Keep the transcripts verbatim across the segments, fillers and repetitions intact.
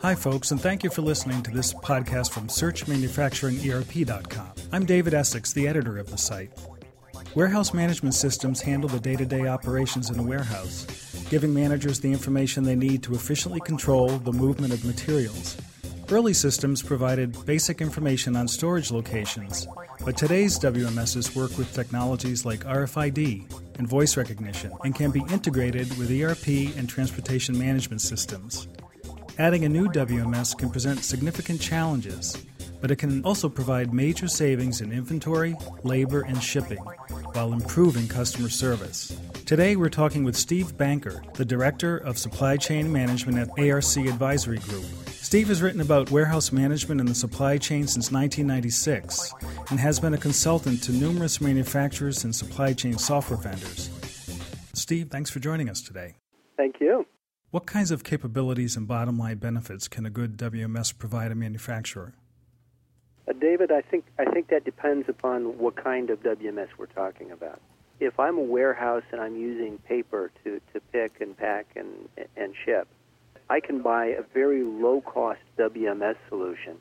Hi, folks, and thank you for listening to this podcast from search manufacturing E R P dot com. I'm David Essex, the editor of the site. Warehouse management systems handle the day-to-day operations in a warehouse, giving managers the information they need to efficiently control the movement of materials. Early systems provided basic information on storage locations, but today's W M Ss work with technologies like R F I D and voice recognition and can be integrated with E R P and transportation management systems. Adding a new W M S can present significant challenges, but it can also provide major savings in inventory, labor, and shipping, while improving customer service. Today, we're talking with Steve Banker, the Director of Supply Chain Management at A R C Advisory Group. Steve has written about warehouse management and the supply chain since nineteen ninety-six and has been a consultant to numerous manufacturers and supply chain software vendors. Steve, thanks for joining us today. Thank you. What kinds of capabilities and bottom line benefits can a good W M S provide a manufacturer? Uh, David, I think I think that depends upon what kind of W M S we're talking about. If I'm a warehouse and I'm using paper to, to pick and pack and and ship, I can buy a very low-cost W M S solution,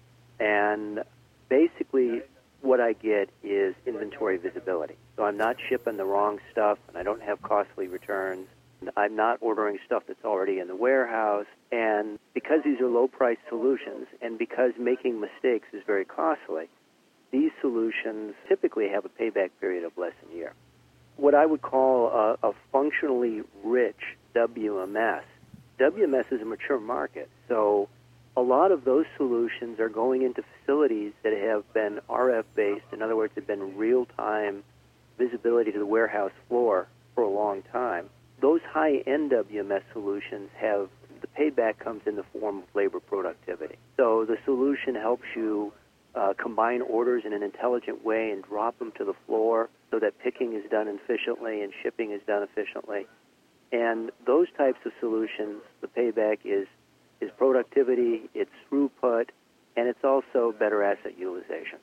and basically what I get is inventory visibility. So I'm not shipping the wrong stuff, and I don't have costly returns. I'm not ordering stuff that's already in the warehouse, and because these are low-priced solutions and because making mistakes is very costly, these solutions typically have a payback period of less than a year. What I would call a, a functionally rich W M S, W M S is a mature market, so a lot of those solutions are going into facilities that have been R F-based, in other words, have been real-time visibility to the warehouse floor for a long time. Those high-end W M S solutions have, the payback comes in the form of labor productivity. So the solution helps you uh, combine orders in an intelligent way and drop them to the floor so that picking is done efficiently and shipping is done efficiently. And those types of solutions, the payback is, is productivity, it's throughput, and it's also better asset utilization.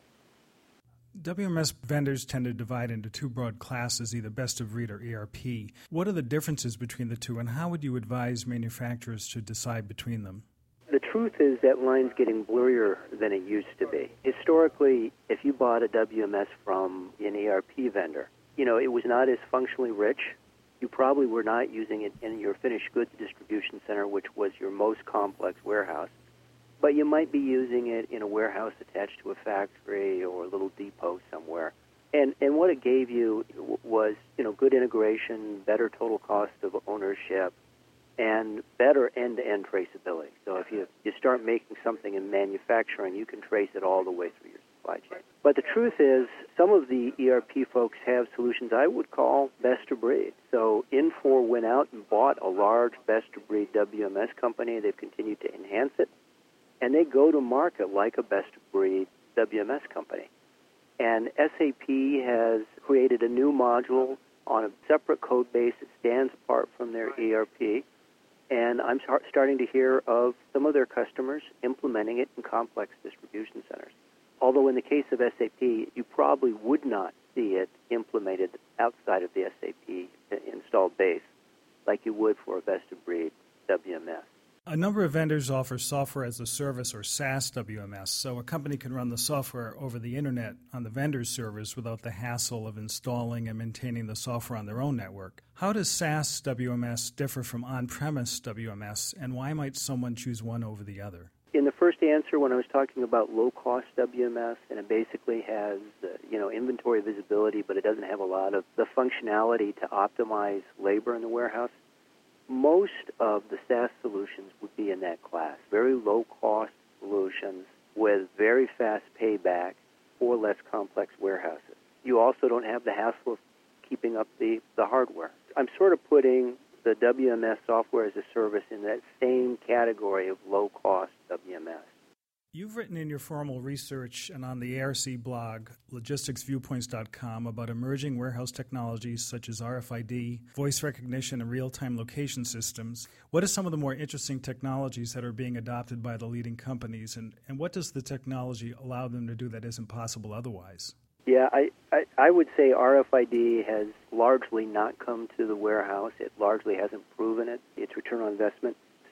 W M S vendors tend to divide into two broad classes, either best of breed or E R P. What are the differences between the two, and how would you advise manufacturers to decide between them? The truth is that line's getting blurrier than it used to be. Historically, if you bought a W M S from an E R P vendor, you know, it was not as functionally rich. You probably were not using it in your finished goods distribution center, which was your most complex warehouse. But you might be using it in a warehouse attached to a factory or a little depot somewhere. And and what it gave you was, you know, good integration, better total cost of ownership, and better end-to-end traceability. So if you, you start making something in manufacturing, you can trace it all the way through your supply chain. But the truth is, some of the E R P folks have solutions I would call best-of-breed. So Infor went out and bought a large best-of-breed W M S company. They've continued to enhance it. And they go to market like a best-of-breed W M S company. And S A P has created a new module on a separate code base that stands apart from their E R P. And I'm start, starting to hear of some of their customers implementing it in complex distribution centers. Although in the case of S A P, you probably would not see it implemented outside of the S A P installed base like you would for a best-of-breed W M S. A number of vendors offer software as a service or SaaS W M S, so a company can run the software over the internet on the vendor's servers without the hassle of installing and maintaining the software on their own network. How does SaaS W M S differ from on-premise W M S, and why might someone choose one over the other? In the first answer, when I was talking about low-cost W M S, and it basically has uh, you know inventory visibility, but it doesn't have a lot of the functionality to optimize labor in the warehouse, most of the SaaS solutions would be in that class. Very low-cost solutions with very fast payback for less complex warehouses. You also don't have the hassle of keeping up the, the hardware. I'm sort of putting the W M S software as a service in that same category of low-cost W M S. You've written in your formal research and on the A R C blog, logistics viewpoints dot com, about emerging warehouse technologies such as R F I D, voice recognition, and real-time location systems. What are some of the more interesting technologies that are being adopted by the leading companies, and, and what does the technology allow them to do that isn't possible otherwise? Yeah, I, I, I would say R F I D has largely not come to the warehouse. It largely hasn't proven it, its return on investment.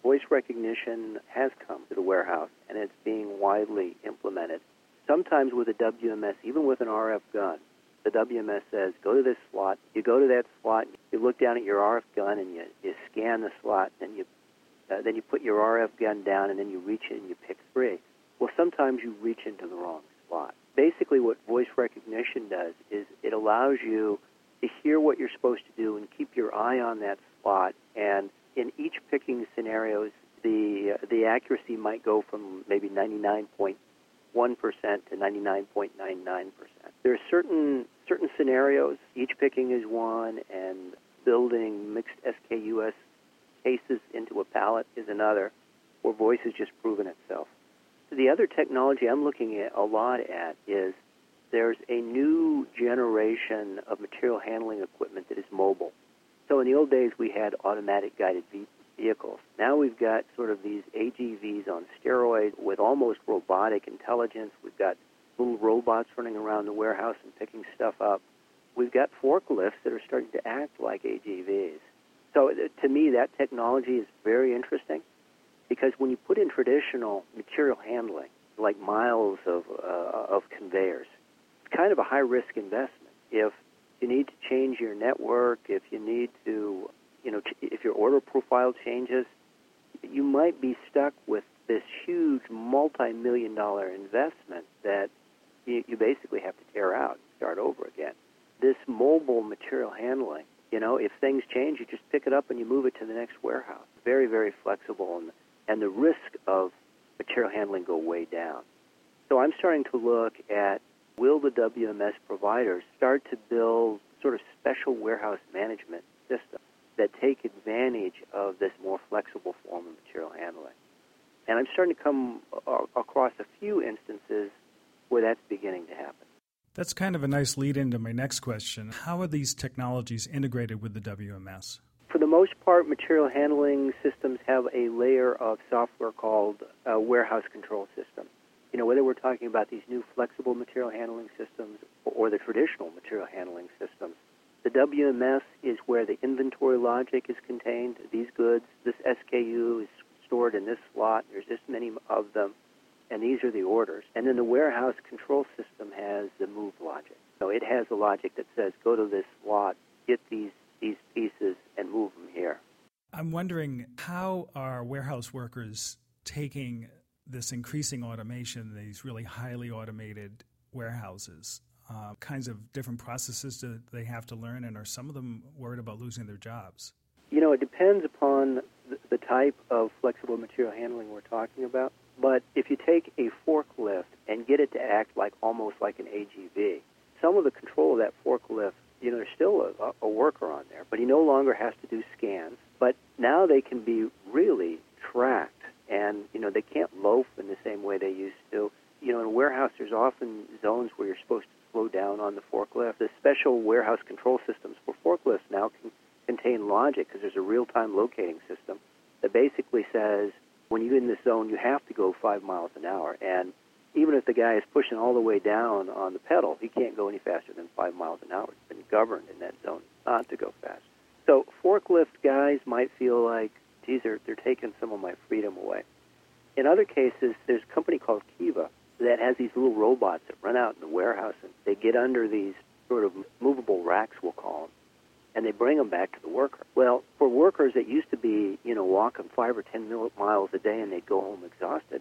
voice recognition has come to the warehouse, and it's being widely implemented. Sometimes with a W M S, even with an R F gun, the W M S says, go to this slot. You go to that slot, you look down at your R F gun, and you, you scan the slot, and you uh, then you put your R F gun down, and then you reach in and you pick three. Well, sometimes you reach into the wrong slot. Basically what voice recognition does is it allows you to hear what you're supposed to do and keep your eye on that slot. And in each picking scenarios, the uh, the accuracy might go from maybe ninety-nine point one percent to ninety-nine point nine nine percent. There are certain certain scenarios, each picking is one, and building mixed S K U S cases into a pallet is another, where voice has just proven itself. The other technology I'm looking at a lot at is there's a new generation of material handling equipment that is mobile. So in the old days, we had automatic guided vehicles. Now we've got sort of these A G Vs on steroids with almost robotic intelligence. We've got little robots running around the warehouse and picking stuff up. We've got forklifts that are starting to act like A G Vs. So to me, that technology is very interesting, because when you put in traditional material handling, like miles of uh, of conveyors, it's kind of a high-risk investment. If you need to change your network, if you need to, you know, if your order profile changes, you might be stuck with this huge multi-million dollar investment that you, you basically have to tear out and start over again. This mobile material handling, you know, if things change, you just pick it up and you move it to the next warehouse. Very, very flexible, and and the risk of material handling go way down. So I'm starting to look at, will the W M S providers start to build sort of special warehouse management systems that take advantage of this more flexible form of material handling? And I'm starting to come a- across a few instances where that's beginning to happen. That's kind of a nice lead into my next question. How are these technologies integrated with the W M S? For the most part, material handling systems have a layer of software called a warehouse control system. You know, whether we're talking about these new flexible material handling systems or the traditional material handling systems, the W M S is where the inventory logic is contained. These goods, this S K U is stored in this slot. There's this many of them, and these are the orders. And then the warehouse control system has the move logic. So it has a logic that says, go to this slot, get these these pieces, and move them here. I'm wondering, how are warehouse workers taking this increasing automation, these really highly automated warehouses? Uh, kinds of different processes that they have to learn, and are some of them worried about losing their jobs? You know, it depends upon the, the type of flexible material handling we're talking about. But if you take a forklift and get it to act like almost like an A G V, some of the control of that forklift, you know, there's still a, a worker on there, but he no longer has to do scans. But now they can be really tracked, and, you know, they can't loaf in the same way they used to. You know, in a warehouse, there's often zones where you're supposed to slow down on the forklift. The special warehouse control systems for forklifts now can contain logic, because there's a real-time locating system that basically says, when you're in this zone, you have to go five miles an hour. And even if the guy is pushing all the way down on the pedal, he can't go any faster than five miles an hour. It's been governed in that zone not to go fast. So forklift guys might feel like, geez, they're, they're taking some of my freedom away. In other cases, there's a company called Kiva that has these little robots that run out in the warehouse, and they get under these sort of movable racks, we'll call them, and they bring them back to the worker. Well, for workers that used to be, you know, walking five or ten miles a day and they'd go home exhausted,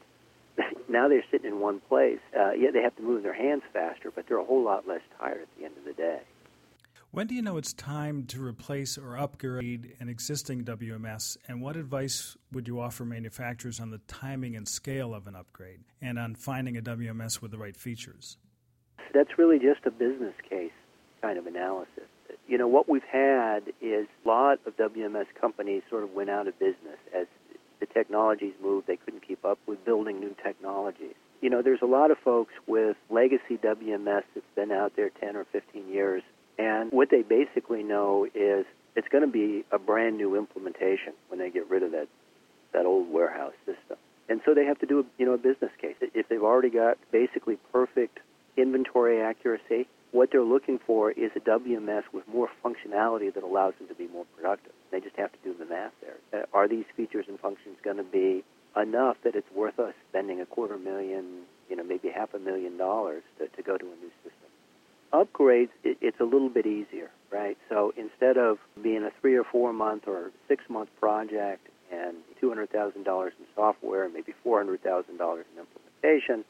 now they're sitting in one place. Uh, yeah, they have to move their hands faster, but they're a whole lot less tired at the end of the day. When do you know it's time to replace or upgrade an existing W M S, and what advice would you offer manufacturers on the timing and scale of an upgrade, and on finding a W M S with the right features? That's really just a business case kind of analysis. You know, what we've had is a lot of W M S companies sort of went out of business as the technologies moved. They couldn't keep up with building new technologies. You know, there's a lot of folks with legacy W M S that's been out there ten or fifteen years, and what they basically know is it's going to be a brand new implementation when they get rid of that that old warehouse system. And so they have to do a, you know, a business case. If they've already got basically perfect inventory accuracy, what they're looking for is a W M S with more functionality that allows them to be more productive. They just have to do the math there. uh, are these features and functions going to be enough that it's worth us spending a quarter million, you know, maybe half a million dollars to, to go to a new system? Upgrades, it, it's a little bit easier, right? So instead of being a three or four month or six month project and two hundred thousand dollars in software and maybe four hundred thousand dollars in implementation,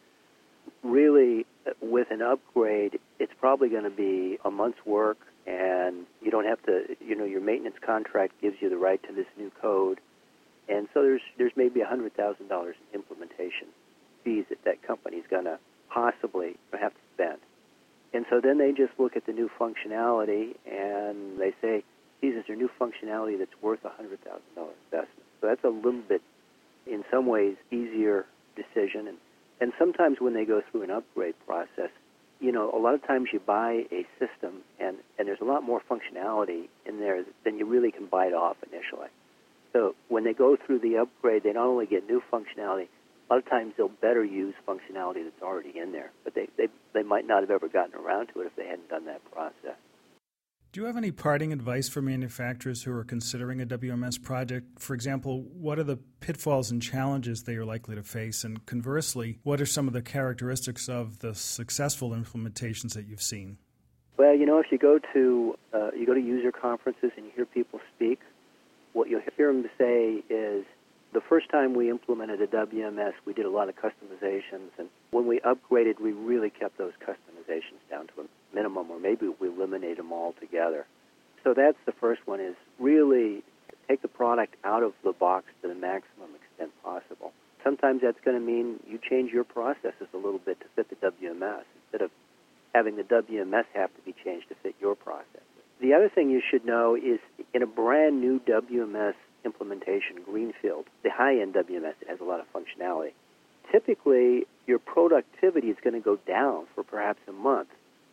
really with an upgrade, it's probably going to be a month's work, and you don't have to, you know, your maintenance contract gives you the right to this new code. And so there's there's maybe one hundred thousand dollars in implementation fees that that company's going to possibly have to spend. And so then they just look at the new functionality and they say, geez, is there new functionality that's worth a one hundred thousand dollars investment? So that's a little bit, in some ways, easier decision. And, and sometimes when they go through an upgrade process, you know, a lot of times you buy a system and, and there's a lot more functionality in there than you really can bite off initially. So when they go through the upgrade, they not only get new functionality, a lot of times they'll better use functionality that's already in there, but they, they, they might not have ever gotten around to it if they hadn't done that process. Do you have any parting advice for manufacturers who are considering a W M S project? For example, what are the pitfalls and challenges they are likely to face? And conversely, what are some of the characteristics of the successful implementations that you've seen? Well, you know, if you go to uh, you go to user conferences and you hear people speak, what you'll hear them say is, the first time we implemented a W M S, we did a lot of customizations, and when we upgraded, we really kept those customizations down to a minimum, or maybe we eliminate them altogether. So that's the first one, is really take the product out of the box to the maximum extent possible. Sometimes that's going to mean you change your processes a little bit to fit the W M S, instead of having the W M S have to be changed to fit your processes. The other thing you should know is in a brand new W M S implementation, greenfield, the high-end W M S, it has a lot of functionality. Typically, your productivity is going to go down for perhaps a month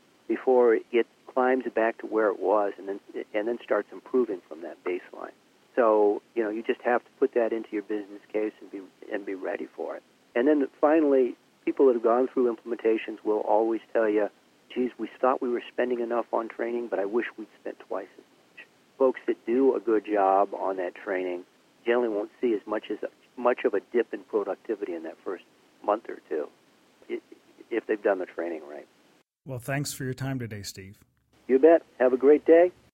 before it climbs back to where it was, and then and then starts improving from that baseline. So, you know, you just have to put that into your business case and be and be ready for it. And then finally, people that have gone through implementations will always tell you, geez, we thought we were spending enough on training, but I wish we'd spent twice as much. Folks that do a good job on that training generally won't see as much as a, much of a dip in productivity in that first month or two, if they've done the training right. Well, thanks for your time today, Steve. You bet. Have a great day.